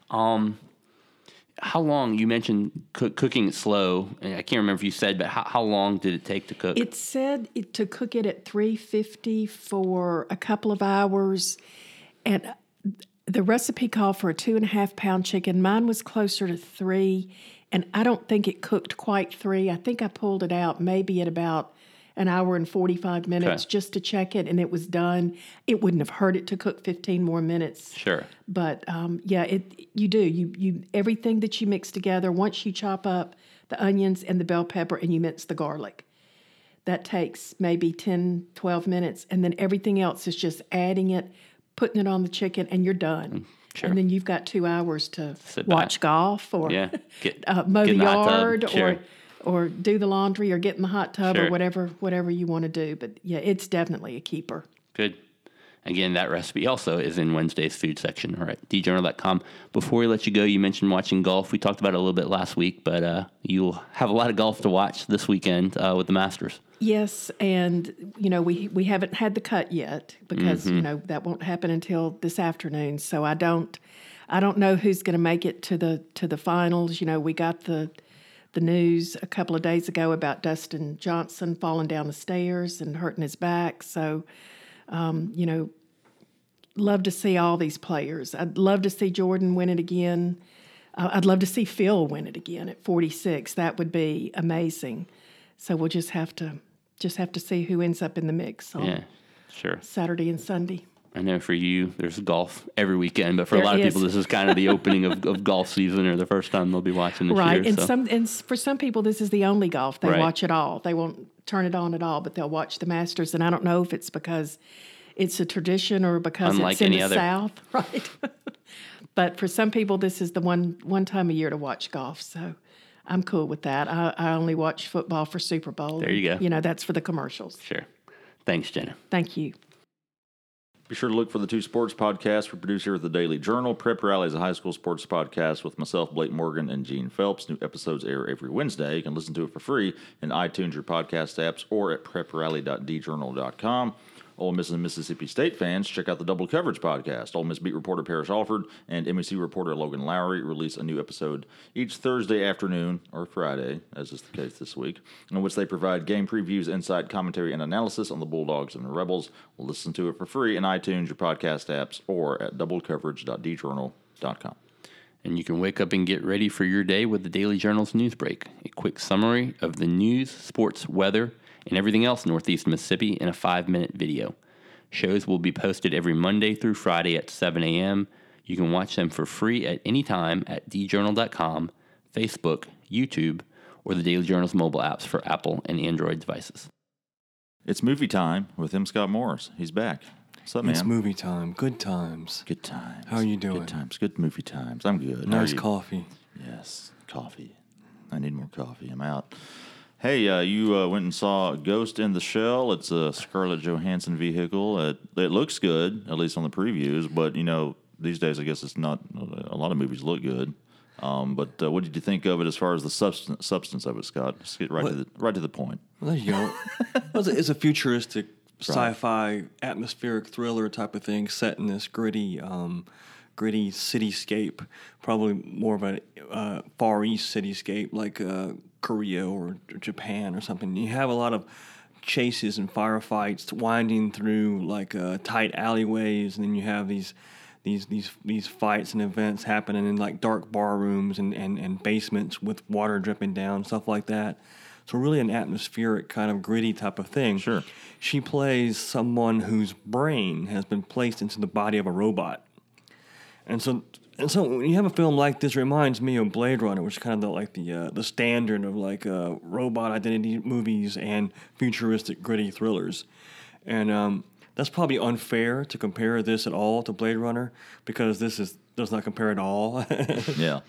Speaker 3: How long, you mentioned cook, cooking it slow, and I can't remember if you said, but how, how long did it take to cook?
Speaker 4: It said it, to cook it at three fifty for a couple of hours, and the recipe called for a two and a half pound chicken. Mine was closer to three, and I don't think it cooked quite three. I think I pulled it out maybe at about an hour and forty-five minutes
Speaker 3: Okay.
Speaker 4: just to check it, and it was done. It wouldn't have hurt it to cook fifteen more minutes.
Speaker 3: Sure.
Speaker 4: But um, yeah, it you do you you everything that you mix together. Once you chop up the onions and the bell pepper and you mince the garlic, that takes maybe ten, twelve minutes, and then everything else is just adding it, putting it on the chicken, and you're done.
Speaker 3: Sure.
Speaker 4: And then you've got two hours to
Speaker 3: Sit
Speaker 4: watch
Speaker 3: back.
Speaker 4: golf or
Speaker 3: Yeah. Get-
Speaker 4: uh, mow
Speaker 3: get
Speaker 4: the
Speaker 3: in the hot tub.
Speaker 4: yard
Speaker 3: Sure.
Speaker 4: or or do the laundry or get in the hot tub
Speaker 3: Sure.
Speaker 4: or whatever whatever you want to do. But yeah, it's definitely a keeper.
Speaker 3: Good. Again, that recipe also is in Wednesday's food section or at d journal dot com. Before we let you go, you mentioned watching golf. We talked about it a little bit last week, but uh, you'll have a lot of golf to watch this weekend uh, with the Masters.
Speaker 4: Yes, and you know we we haven't had the cut yet because you know that won't happen until this afternoon. So I don't I don't know who's going to make it to the to the finals. You know, we got the the news a couple of days ago about Dustin Johnson falling down the stairs and hurting his back. So um, you know, love to see all these players. I'd love to see Jordan win it again. Uh, I'd love to see Phil win it again at forty-six. That would be amazing. So we'll just have to just have to see who ends up in the mix on
Speaker 3: Yeah, sure.
Speaker 4: Saturday and Sunday.
Speaker 3: I know for you, there's golf every weekend, but for
Speaker 4: There
Speaker 3: a lot of
Speaker 4: is.
Speaker 3: people, this is kind of the opening of, of golf season or the first time they'll be watching this
Speaker 4: Right,
Speaker 3: year.
Speaker 4: and
Speaker 3: so.
Speaker 4: some and s- for some people, this is the only golf they
Speaker 3: Right.
Speaker 4: watch at all. They won't turn it on at all, but they'll watch the Masters. And I don't know if it's because it's a tradition or because
Speaker 3: Unlike
Speaker 4: it's in
Speaker 3: any
Speaker 4: the
Speaker 3: other.
Speaker 4: South, right? But for some people, this is the one one time a year to watch golf. So I'm cool with that. I, I only watch football for Super Bowl.
Speaker 3: There you go.
Speaker 4: You know, that's for the commercials.
Speaker 3: Sure. Thanks, Jenna.
Speaker 4: Thank you.
Speaker 2: Be sure to look for the Two Sports Podcasts. We produce here at the Daily Journal. Prep Rally is a high school sports podcast with myself, Blake Morgan, and Gene Phelps. New episodes air every Wednesday. You can listen to it for free in iTunes, your podcast apps, or at prep rally dot d journal dot com. Ole Miss and Mississippi State fans, check out the Double Coverage podcast. Ole Miss beat reporter Paris Alford and M S C reporter Logan Lowry release a new episode each Thursday afternoon or Friday, as is the case this week, in which they provide game previews, insight, commentary, and analysis on the Bulldogs and the Rebels. We'll listen to it for free in iTunes, your podcast apps, or at double coverage dot d journal dot com.
Speaker 3: And you can wake up and get ready for your day with the Daily Journal's news break. A quick summary of the news, sports, weather, and everything else Northeast Mississippi in a five-minute video. Shows will be posted every Monday through Friday at seven a.m. You can watch them for free at any time at d journal dot com, Facebook, YouTube, or the Daily Journal's mobile apps for Apple and Android devices.
Speaker 2: It's movie time with M. Scott Morris. He's back. What's up, man?
Speaker 5: It's movie time. Good times.
Speaker 2: Good times.
Speaker 5: How are you doing?
Speaker 2: Good times. Good movie times. I'm good. How are
Speaker 5: Nice
Speaker 2: you?
Speaker 5: coffee.
Speaker 2: Yes, coffee. I need more coffee. I'm out. Hey, uh, you uh, went and saw Ghost in the Shell. It's a Scarlett Johansson vehicle. It, it looks good, at least on the previews. But you know, these days, I guess it's not. A lot of movies look good. Um, but uh, what did you think of it as far as the substance substance of it, Scott? Let's get right
Speaker 5: What?
Speaker 2: to the right to the point.
Speaker 5: Well, there you go. Well, it's, a, it's a futuristic sci-fi atmospheric thriller type of thing set in this gritty, um, gritty cityscape. Probably more of a uh, Far East cityscape, like uh, Korea or Japan or something. You have a lot of chases and firefights winding through like uh, tight alleyways, and then you have these. These these these fights and events happening in like dark bar rooms and, and, and basements with water dripping down, stuff like that. So really an atmospheric kind of gritty type of thing.
Speaker 2: Sure.
Speaker 5: She plays someone whose brain has been placed into the body of a robot. And so and so when you have a film like this, it reminds me of Blade Runner, which is kind of the, like the uh, the standard of like uh, robot identity movies and futuristic gritty thrillers. And um that's probably unfair to compare this at all to Blade Runner because this is does not compare at all.
Speaker 2: Yeah.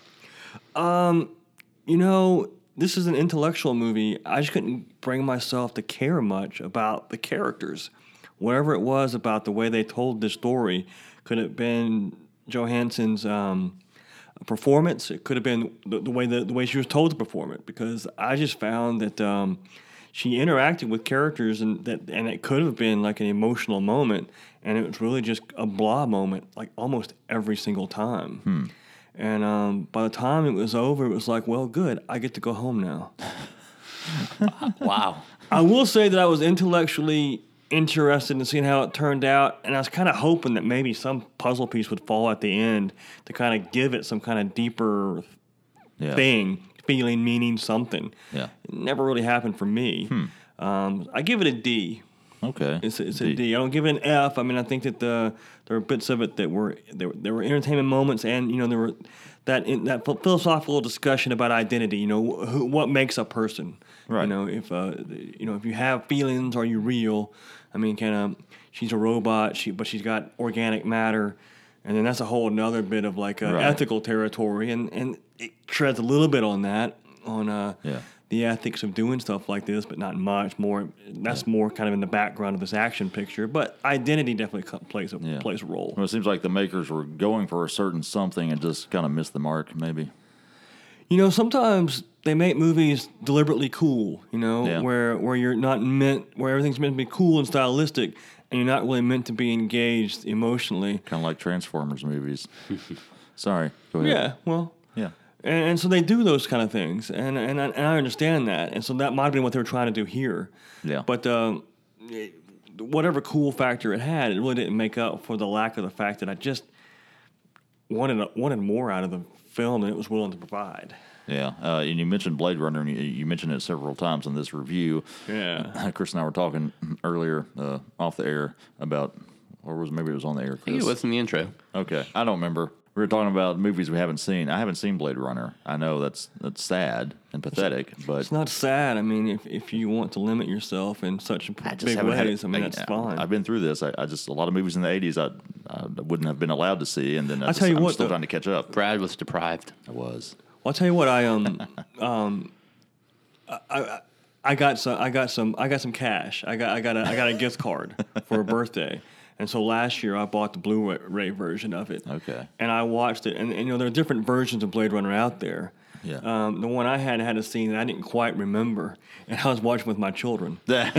Speaker 5: You know, this is an intellectual movie. I just couldn't bring myself to care much about the characters. Whatever it was about the way they told this story, could have been Johansson's um, performance. It could have been the, the way the, the way she was told to perform it. Because I just found that. Um, She interacted with characters, and that, and it could have been like an emotional moment, and it was really just a blah moment, like almost every single time.
Speaker 2: Hmm.
Speaker 5: And um, by the time it was over, it was like, well, good, I get to go home now.
Speaker 3: Wow.
Speaker 5: I will say that I was intellectually interested in seeing how it turned out, and I was kind of hoping that maybe some puzzle piece would fall at the end to kind of give it some kind of deeper
Speaker 2: Yeah.
Speaker 5: thing. Feeling, meaning, something.
Speaker 2: Yeah.
Speaker 5: It never really happened for me.
Speaker 2: Hmm.
Speaker 5: Um, I give it a D.
Speaker 2: Okay.
Speaker 5: It's a, it's a D. I don't give it an F. I mean, I think that the there were bits of it that were there. Were, there were entertainment moments, and you know there were that in, that philosophical discussion about identity. You know, who, what makes a person.
Speaker 2: Right.
Speaker 5: You know, if uh, you know if you have feelings, are you real? I mean, kind of. She's a robot. She but she's got organic matter. And then that's a whole another bit of like uh,
Speaker 2: Right.
Speaker 5: ethical territory, and, and it treads a little bit on that, on uh,
Speaker 2: Yeah.
Speaker 5: the ethics of doing stuff like this, but not much. More that's more kind of in the background of this action picture. But identity definitely co- plays a
Speaker 2: Yeah.
Speaker 5: plays a role.
Speaker 2: Well, it seems like the makers were going for a certain something and just kind of missed the mark, maybe.
Speaker 5: You know, sometimes they make movies deliberately cool. You know,
Speaker 2: Yeah.
Speaker 5: where where you're not meant, where everything's meant to be cool and stylistic, and you're not really meant to be engaged emotionally.
Speaker 2: Kind of like Transformers movies. Sorry. Go ahead.
Speaker 5: Yeah, well.
Speaker 2: Yeah.
Speaker 5: And, and so they do those kind of things, and and I, and I understand that, and so that might have been what they were trying to do here.
Speaker 2: Yeah.
Speaker 5: But um, it, whatever cool factor it had, it really didn't make up for the lack of the fact that I just wanted wanted more out of the film than it was willing to provide.
Speaker 2: Yeah. Uh, and you mentioned Blade Runner, and you, you mentioned it several times in this review.
Speaker 5: Yeah.
Speaker 2: Chris and I were talking earlier uh, off the air about, or was maybe it was on the air,
Speaker 3: I think
Speaker 2: Chris?
Speaker 3: it was in the intro.
Speaker 2: Okay. I don't remember. We were talking about movies we haven't seen. I haven't seen Blade Runner. I know that's that's sad and pathetic, but
Speaker 5: It's not sad. I mean, if if you want to limit yourself in such
Speaker 2: I just
Speaker 5: big
Speaker 2: haven't had
Speaker 5: ways,
Speaker 2: it.
Speaker 5: I mean,
Speaker 2: I-
Speaker 5: that's fine.
Speaker 2: I've been through this. I, I just a lot of movies in the eighties I, I wouldn't have been allowed to see, and then I
Speaker 5: I'll tell you
Speaker 2: I'm
Speaker 5: what,
Speaker 2: still
Speaker 5: though.
Speaker 2: trying to catch up.
Speaker 3: Brad was deprived.
Speaker 2: I was.
Speaker 5: Well, I'll tell you what, I um um I, I I got some I got some I got some cash. I got I got a I got a gift card for a birthday. And so last year I bought the Blu-ray version of it.
Speaker 2: Okay.
Speaker 5: And I watched it, and, and you know there are different versions of Blade Runner out there.
Speaker 2: Yeah.
Speaker 5: Um, the one I had had a scene that I didn't quite remember, and I was watching with my children.
Speaker 2: well,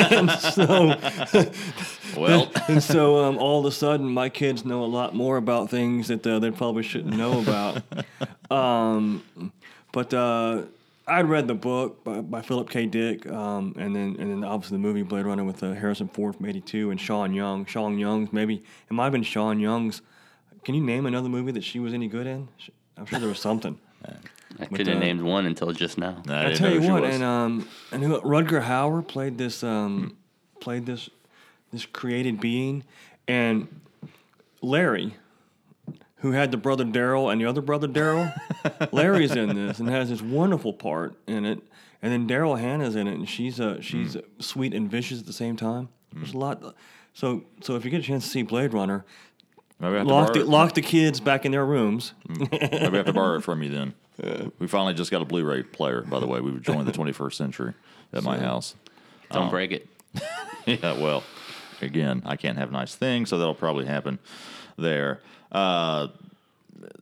Speaker 5: And so um, all of a sudden, my kids know a lot more about things that uh, they probably shouldn't know about. um, but uh, I'd read the book by, by Philip K. Dick, um, and then and then obviously the movie Blade Runner with uh, Harrison Ford from eighty-two and Sean Young. Sean Young's maybe it might have been Sean Young's. Can you name another movie that she was any good in? I'm sure there was something.
Speaker 3: I
Speaker 5: But,
Speaker 3: could have
Speaker 5: uh,
Speaker 3: named one until just now.
Speaker 2: I
Speaker 5: I
Speaker 2: didn't
Speaker 5: tell
Speaker 2: know
Speaker 5: you
Speaker 2: who she
Speaker 5: what,
Speaker 2: was.
Speaker 5: and um, and who, Rutger Hauer played this um, played this this created being, and Larry, who had the brother Daryl and the other brother Daryl, Larry's in this and has this wonderful part in it, and then Daryl Hannah's in it, and she's uh, she's sweet and vicious at the same time. There's a lot. So so if you get a chance to see Blade Runner,
Speaker 2: Maybe I have to
Speaker 5: lock
Speaker 2: borrow
Speaker 5: the
Speaker 2: it.
Speaker 5: lock the kids back in their rooms.
Speaker 2: Maybe I have to borrow it from you then. We finally just got a Blu-ray player, by the way. We've joined the twenty-first century at my house.
Speaker 3: Don't break it.
Speaker 2: Yeah, well, again, I can't have nice things, so that'll probably happen there. Uh,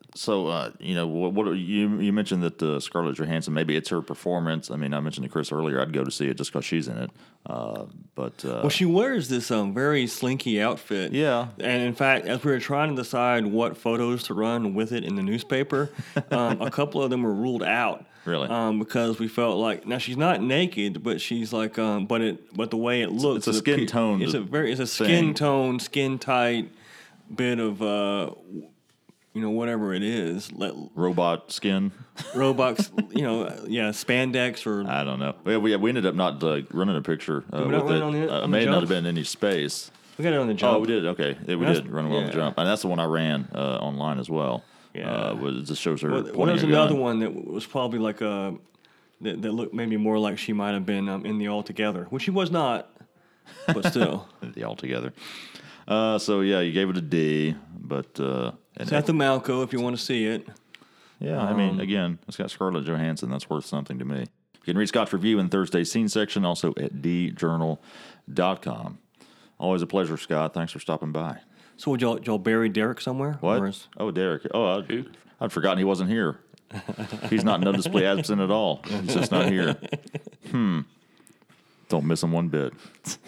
Speaker 2: So, uh, you know, what, what you you mentioned that uh, Scarlett Johansson, maybe it's her performance. I mean, I mentioned to Chris earlier, I'd go to see it just because she's in it. Uh, but uh,
Speaker 5: Well, she wears this um, very slinky outfit.
Speaker 2: Yeah.
Speaker 5: And in fact, as we were trying to decide what photos to run with it in the newspaper, um, a couple of them were ruled out.
Speaker 2: Really?
Speaker 5: Um, because we felt like now she's not naked, but she's like, um, but it, but the way it looks,
Speaker 2: it's a
Speaker 5: it
Speaker 2: skin
Speaker 5: appear-
Speaker 2: toned
Speaker 5: It's a very, it's a
Speaker 2: thing.
Speaker 5: skin tone, skin tight bit of, uh, you know, whatever it is, let
Speaker 2: robot skin.
Speaker 5: Robux, you know, yeah, spandex or
Speaker 2: I don't know. We, we, we ended up not uh, running a picture uh,
Speaker 5: we
Speaker 2: with
Speaker 5: not run
Speaker 2: it.
Speaker 5: on the-
Speaker 2: uh,
Speaker 5: on the
Speaker 2: may not
Speaker 5: jump?
Speaker 2: have been any space.
Speaker 5: we got it on the jump.
Speaker 2: Oh, we did. Okay, yeah, we
Speaker 5: That's-
Speaker 2: did run along the
Speaker 5: yeah.
Speaker 2: jump, and that's the one I ran uh, online as well.
Speaker 5: Yeah.
Speaker 2: uh, was- it just shows her.
Speaker 5: Well,
Speaker 2: pointing
Speaker 5: there was
Speaker 2: a
Speaker 5: another
Speaker 2: gun.
Speaker 5: one that was probably like a that, that looked maybe more like she might have been um, in the Altogether, which she was not, but still.
Speaker 2: The altogether. Uh, so yeah, you gave it a D, but uh, and
Speaker 5: It's at the Malco if you want to see it.
Speaker 2: yeah, I mean, again, it's got Scarlett Johansson. That's worth something to me. You can read Scott's review in Thursday's scene section, also at d journal dot com. Always a pleasure, Scott. Thanks for stopping by.
Speaker 5: So would y'all, y'all bury Derek somewhere?
Speaker 2: What?
Speaker 5: Or is-
Speaker 2: Oh, Derek. Oh, I'd, I'd forgotten he wasn't here. He's not noticeably absent at all. He's just not here. Hmm. Don't miss him one bit.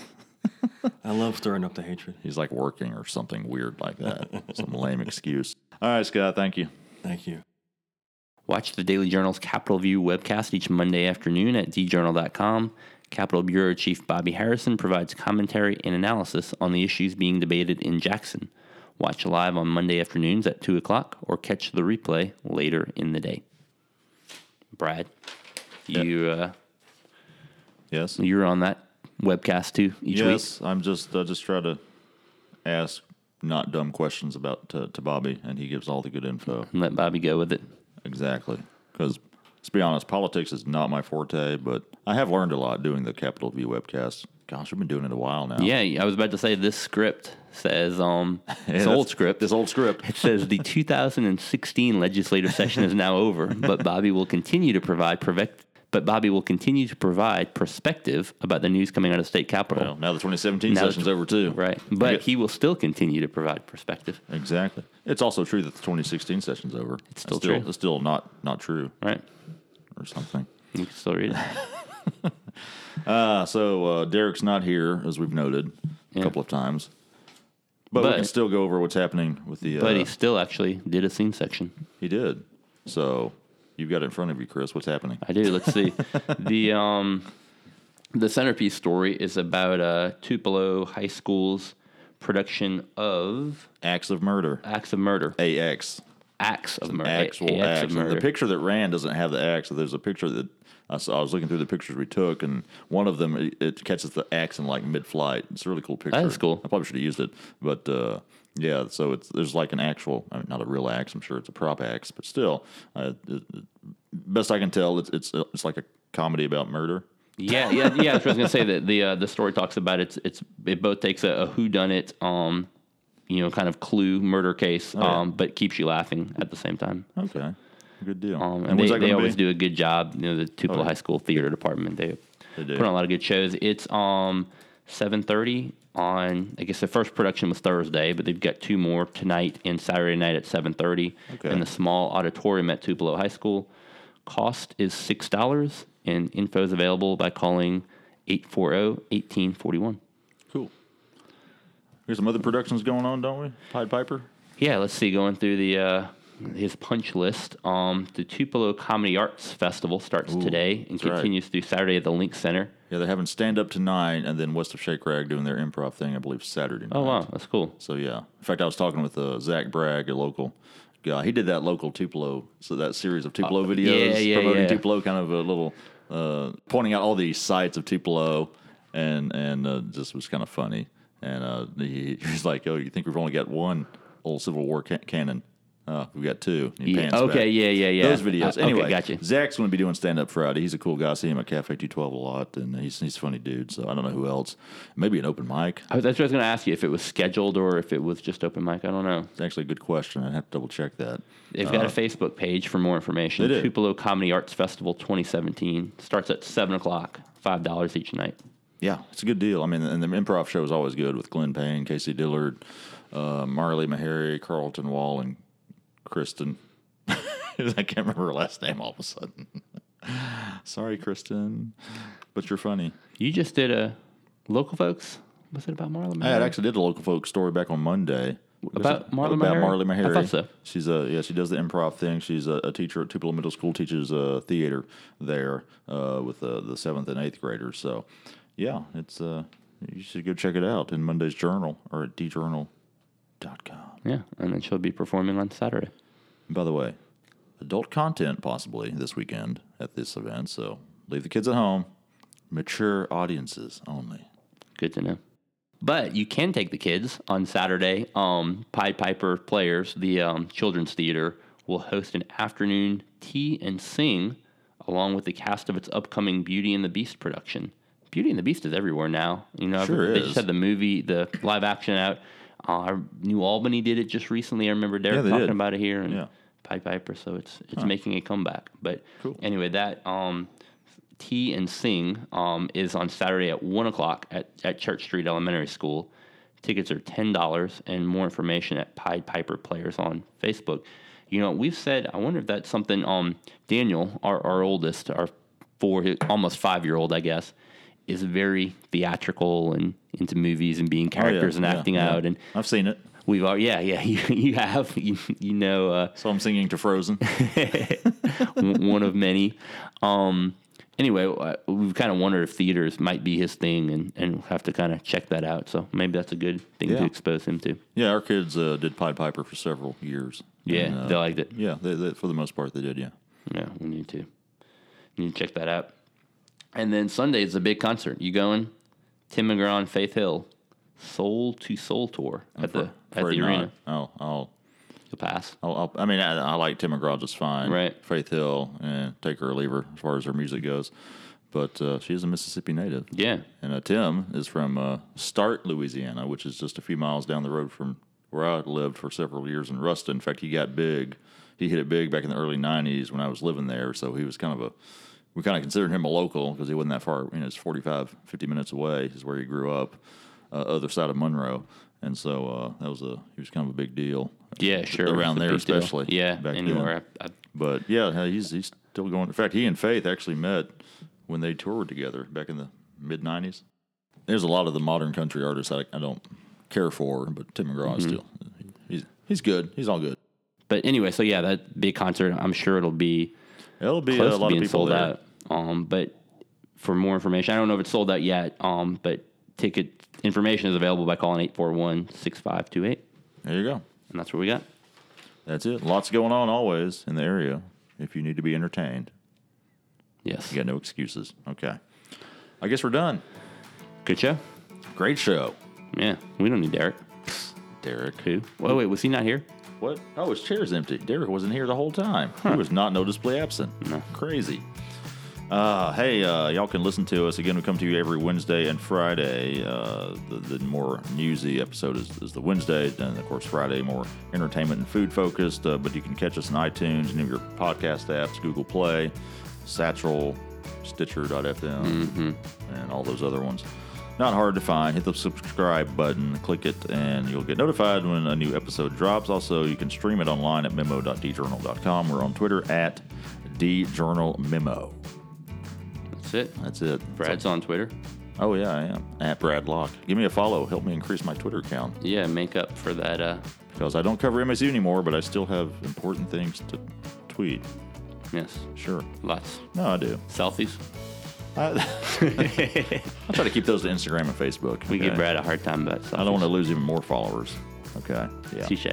Speaker 5: I love stirring up the hatred.
Speaker 2: He's like working or something weird like that. Some lame excuse. All right, Scott. Thank you.
Speaker 5: Thank you.
Speaker 3: Watch the Daily Journal's Capitol View webcast each Monday afternoon at d journal dot com. Capitol Bureau Chief Bobby Harrison provides commentary and analysis on the issues being debated in Jackson. Watch live on Monday afternoons at two o'clock or catch the replay later in the day. Brad, you uh,
Speaker 2: Yes.
Speaker 3: you're on that webcast too each
Speaker 2: yes. I'm just uh, just try to ask not dumb questions about to, to Bobby, and he gives all the good info.
Speaker 3: week. Let Bobby go with it.
Speaker 2: Exactly. Because let's be honest, politics is not my forte, but I have learned a lot doing the Capitol View webcast. Gosh, we've been doing it a while now.
Speaker 3: Yeah, I was about to say this script says um, it's
Speaker 2: Yeah,
Speaker 3: old
Speaker 2: that's-
Speaker 3: script.
Speaker 2: This old script.
Speaker 3: It says the two thousand sixteen legislative session is now over, but Bobby will continue to provide prevect, but Bobby will continue to provide perspective about the news coming out of state capitol.
Speaker 2: Well, now the twenty seventeen
Speaker 3: Now the
Speaker 2: session's
Speaker 3: tw-
Speaker 2: over too.
Speaker 3: Right, but
Speaker 2: get-
Speaker 3: he will still continue to provide perspective.
Speaker 2: Exactly. It's also true that the twenty sixteen session's over. It's
Speaker 3: still
Speaker 2: still
Speaker 3: true.
Speaker 2: It's still not not true
Speaker 3: Right,
Speaker 2: or something.
Speaker 3: you can still read it.
Speaker 2: Uh, so uh, Derek's not here, as we've noted a
Speaker 3: Yeah.
Speaker 2: couple of times. But, we
Speaker 3: But-
Speaker 2: can still go over what's happening with the. Uh,
Speaker 3: But he still actually did a scene section.
Speaker 2: he did. So you've got it in front of you, Chris. What's happening?
Speaker 3: I do. Let's see. the um, the centerpiece story is about uh, Tupelo High School's production of
Speaker 2: Acts of murder.
Speaker 3: Acts of Murder.
Speaker 2: A X.
Speaker 3: Acts of Murder.
Speaker 2: Actual
Speaker 3: A- Acts
Speaker 2: acts.
Speaker 3: of
Speaker 2: And
Speaker 3: Murder.
Speaker 2: the picture that ran doesn't have the axe. So there's a picture that I saw. I was looking through the pictures we took, and one of them it, it catches the axe in like mid-flight. It's a really cool picture.
Speaker 3: That is cool.
Speaker 2: I probably should have used it, but uh, yeah. So it's there's like an actual, I mean, not a real axe. I'm sure it's a prop axe, but still, uh, it, it, best I can tell, it's it's it's like a comedy about murder.
Speaker 3: Yeah, yeah, yeah. I was gonna say that the uh, the story talks about it's it's it both takes a, a whodunit, um, you know, kind of clue murder case,
Speaker 2: yeah.
Speaker 3: um, but keeps you laughing at the same time.
Speaker 2: Okay, good deal.
Speaker 3: Um, and
Speaker 2: and
Speaker 3: they,
Speaker 2: when's that
Speaker 3: they
Speaker 2: gonna
Speaker 3: always
Speaker 2: be?
Speaker 3: do a good job. You know, the Tupelo
Speaker 2: Oh, yeah.
Speaker 3: High School theater department they,
Speaker 2: They do.
Speaker 3: put on a lot of good shows. It's um seven thirty on. I guess the first production was Thursday, but they've got two more tonight and Saturday night at seven thirty
Speaker 2: Okay.
Speaker 3: in the small auditorium at Tupelo High School. Cost is six dollars, and info is available by calling eight four zero, one eight four one.
Speaker 2: Cool. There's some other productions going on, don't we? Pied Piper.
Speaker 3: Yeah, let's see. Going through the uh, his punch list, um, the Tupelo Comedy Arts Festival starts today and
Speaker 2: that's right.
Speaker 3: continues through Saturday at the Link Center.
Speaker 2: Yeah, they're having stand up tonight, and then West of Shake Rag doing their improv thing, I believe, Saturday night.
Speaker 3: Oh wow, that's cool.
Speaker 2: So yeah, in fact, I was talking with uh, Zach Bragg, a local guy. He did that local Tupelo, so that series of Tupelo videos
Speaker 3: yeah, yeah,
Speaker 2: promoting
Speaker 3: yeah.
Speaker 2: Tupelo, kind of a little uh, pointing out all these sites of Tupelo, and and uh, just was kind of funny. And uh, he, he's like, "Oh, you think we've only got one old Civil War ca- cannon? Uh, we've got two." And he
Speaker 3: Yeah,
Speaker 2: pans
Speaker 3: okay,
Speaker 2: back.
Speaker 3: yeah, yeah, yeah.
Speaker 2: Those videos.
Speaker 3: Uh, okay,
Speaker 2: anyway,
Speaker 3: gotcha.
Speaker 2: Zach's going to be doing stand up Friday. He's a cool guy. I see him at Cafe two twelve a lot, and he's he's a funny dude. So I don't know who else. Maybe an open mic.
Speaker 3: I was, that's what I was going to ask you if it was scheduled or if it was just open mic. I don't know.
Speaker 2: It's actually a good question. I'd have to double check that.
Speaker 3: They've got a Facebook page for more information.
Speaker 2: They do.
Speaker 3: Tupelo Comedy Arts Festival twenty seventeen starts at seven o'clock, five dollars each night.
Speaker 2: Yeah, it's a good deal. I mean, and the improv show is always good with Glenn Payne, Casey Dillard, uh, Marley Meharry, Carlton Wall, and Kristen I can't remember her last name all of a sudden. Sorry, Kristen, but you're funny.
Speaker 3: You just did a local folks. Was it about Marla
Speaker 2: I
Speaker 3: Maher?
Speaker 2: had actually did a local folk story back on Monday.
Speaker 3: About Marla
Speaker 2: about
Speaker 3: Maher?
Speaker 2: Marley Maher.
Speaker 3: I thought so.
Speaker 2: She's a yeah. She does the improv thing. She's a, a teacher at Tupelo Middle School. Teaches uh, theater there uh, with uh, the seventh and eighth graders. So yeah, it's uh, you should go check it out in Monday's Journal or at d journal dot com.
Speaker 3: Yeah, and then she'll be performing on Saturday.
Speaker 2: By the way, adult content possibly this weekend at this event. So leave the kids at home. Mature audiences only.
Speaker 3: Good to know. But you can take the kids on Saturday. Um, Pied Piper Players, the um, children's theater, will host an afternoon tea and sing along with the cast of its upcoming Beauty and the Beast production. Beauty and the Beast is everywhere now. You know,
Speaker 2: Sure
Speaker 3: they
Speaker 2: is.
Speaker 3: just had the movie, the live action out. Uh, New Albany did it just recently. I remember Derek
Speaker 2: Yeah, they
Speaker 3: talking
Speaker 2: did.
Speaker 3: about it here, and
Speaker 2: Yeah.
Speaker 3: Pied Piper. So it's it's making a comeback. But
Speaker 2: Cool.
Speaker 3: anyway, that um, tea and sing um, is on Saturday at one o'clock at, at Church Street Elementary School. Tickets are ten dollars, and more information at Pied Piper Players on Facebook. You know, we've said, I wonder if that's something, um, Daniel, our, our oldest, our four, almost five-year-old, I guess, is very theatrical and into movies and being characters and
Speaker 2: Oh, yeah,
Speaker 3: acting
Speaker 2: yeah.
Speaker 3: out. And
Speaker 2: I've seen it.
Speaker 3: we've, all, yeah, yeah, you, you have, you, you know, uh,
Speaker 2: So I'm singing to Frozen.
Speaker 3: one of many. Um, anyway, uh, we've kind of wondered if theaters might be his thing, and, and we'll have to kind of check that out. So maybe that's a good thing
Speaker 2: Yeah.
Speaker 3: to expose him to.
Speaker 2: Yeah, our kids uh, did Pied Piper for several years.
Speaker 3: Yeah,
Speaker 2: And, uh,
Speaker 3: they liked it.
Speaker 2: Yeah, they, they, for the most part, they did. Yeah.
Speaker 3: Yeah, we need to. You need to check that out. And then Sunday is a big concert. You going? Tim McGraw and Faith Hill, Soul to Soul tour at the at
Speaker 2: Afraid
Speaker 3: the
Speaker 2: not.
Speaker 3: arena.
Speaker 2: I'll, I'll,
Speaker 3: You'll pass.
Speaker 2: I'll, I'll, I mean, I, I like Tim McGraw just fine.
Speaker 3: Right.
Speaker 2: Faith Hill, and take her or leave her as far as her music goes. But uh, she is a Mississippi native.
Speaker 3: Yeah.
Speaker 2: And uh, Tim is from uh, Start, Louisiana, which is just a few miles down the road from where I lived for several years in Ruston. In fact, he got big. He hit it big back in the early nineties when I was living there. So he was kind of a, we kind of considered him a local because he wasn't that far. You know, it's forty-five, fifty minutes away is where he grew up, uh, other side of Monroe. And so uh, that was a, he was kind of a big deal.
Speaker 3: Yeah, sure.
Speaker 2: Around
Speaker 3: It's a
Speaker 2: there
Speaker 3: big deal.
Speaker 2: especially.
Speaker 3: Yeah,
Speaker 2: back
Speaker 3: anywhere.
Speaker 2: then.
Speaker 3: I, I,
Speaker 2: But yeah, he's he's still going. In fact, he and Faith actually met when they toured together back in the mid nineties. There's a lot of the modern country artists I, I don't care for, but Tim McGraw is still he's he's good. He's all good.
Speaker 3: but anyway, so yeah, that big concert, I'm sure it'll be
Speaker 2: It'll be
Speaker 3: close
Speaker 2: a
Speaker 3: to
Speaker 2: lot
Speaker 3: being
Speaker 2: of people
Speaker 3: sold
Speaker 2: there.
Speaker 3: out. Um, but for more information, I don't know if it's sold out yet, um, but ticket information is available by calling eight four one, six five two eight.
Speaker 2: There you go.
Speaker 3: And that's what we got.
Speaker 2: That's it. Lots going on always in the area. If you need to be entertained,
Speaker 3: Yes.
Speaker 2: you got no excuses. Okay, I guess we're done.
Speaker 3: Good show.
Speaker 2: Great show,
Speaker 3: Yeah. We don't need Derek.
Speaker 2: Derek.
Speaker 3: Who? Wait, wait, was he not here?
Speaker 2: What? Oh, his chair's empty. Derek wasn't here the whole time. He was not noticeably absent.
Speaker 3: No.
Speaker 2: Crazy. Uh, hey, uh, y'all can listen to us. Again, we come to you every Wednesday and Friday. Uh, the, the more newsy episode is, is the Wednesday. And, of course, Friday, more entertainment and food focused. Uh, but you can catch us on iTunes, any of your podcast apps, Google Play, Satchel, Stitcher dot f m,
Speaker 3: Mm-hmm.
Speaker 2: and all those other ones. Not hard to find. Hit the subscribe button, click it, and you'll get notified when a new episode drops. Also, you can stream it online at memo dot d journal dot com. We're on Twitter at d journal memo.
Speaker 3: That's it.
Speaker 2: That's it.
Speaker 3: Brad's on Twitter.
Speaker 2: Oh, yeah, I am. At Brad Locke. Give me a follow. Help me increase my Twitter account.
Speaker 3: Yeah, make up for that. Uh,
Speaker 2: Because I don't cover M S U anymore, but I still have important things to tweet.
Speaker 3: yes,
Speaker 2: Sure.
Speaker 3: lots.
Speaker 2: No, I do.
Speaker 3: Selfies.
Speaker 2: I, I try to keep those to Instagram and Facebook.
Speaker 3: We
Speaker 2: okay?
Speaker 3: give Brad a hard time about selfies.
Speaker 2: I don't want to lose even more followers. Okay. Yeah.
Speaker 3: Touche.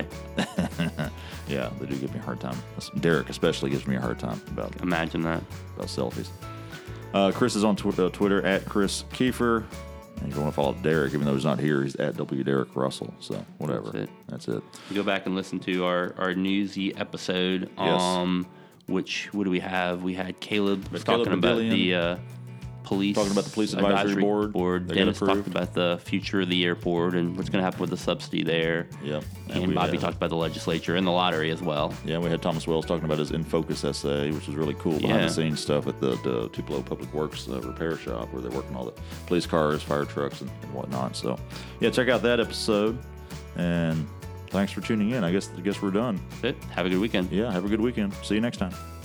Speaker 2: Yeah, they do give me a hard time. Derek especially gives me a hard time about,
Speaker 3: Imagine that.
Speaker 2: about selfies. Uh, Chris is on tw- uh, Twitter at Chris Kiefer. And if you want to follow Derek, even though he's not here, he's at W. Derek Russell. So whatever.
Speaker 3: That's it.
Speaker 2: That's it.
Speaker 3: You go back and listen to our, our newsy episode.
Speaker 2: Yes.
Speaker 3: Um, which, what do we have? We had Caleb
Speaker 2: Caleb
Speaker 3: talking about
Speaker 2: Badillion.
Speaker 3: the uh, police.
Speaker 2: Talking about the police advisory board. They got
Speaker 3: Dennis
Speaker 2: approved.
Speaker 3: talked about the future of the airport and what's going to happen with the subsidy there.
Speaker 2: Yep.
Speaker 3: And,
Speaker 2: we
Speaker 3: Bobby
Speaker 2: had-
Speaker 3: talked about the legislature and the lottery as well.
Speaker 2: Yeah, we had Thomas Wells talking about his In Focus essay, which was really cool. Behind
Speaker 3: Yeah.
Speaker 2: the scenes stuff at the, the Tupelo Public Works uh, repair shop where they're working all the police cars, fire trucks, and, and whatnot. So, yeah, check out that episode. And thanks for tuning in. I guess I guess we're done.
Speaker 3: That's it. Have a good weekend.
Speaker 2: Yeah, have a good weekend. See you next time.